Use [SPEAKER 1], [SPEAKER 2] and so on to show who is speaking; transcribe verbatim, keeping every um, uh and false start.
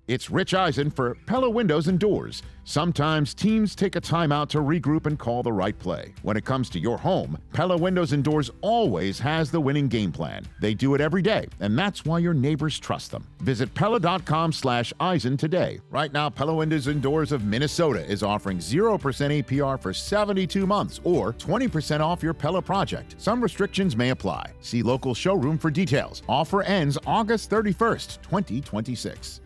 [SPEAKER 1] It's Rich Eisen for Pella Windows and Doors. Sometimes teams take a timeout to regroup and call the right play. When it comes to your home, Pella Windows and Doors always has the winning game plan. They do it every day, and that's why your neighbors trust them. Visit Pella.com slash Eisen today. Right now, Pella Windows and Doors of Minnesota is offering zero percent A P R for seventy-two months or twenty percent off your Pella project. Some restrictions may apply. See local showroom for details. Offer ends August thirty-first, twenty twenty-six.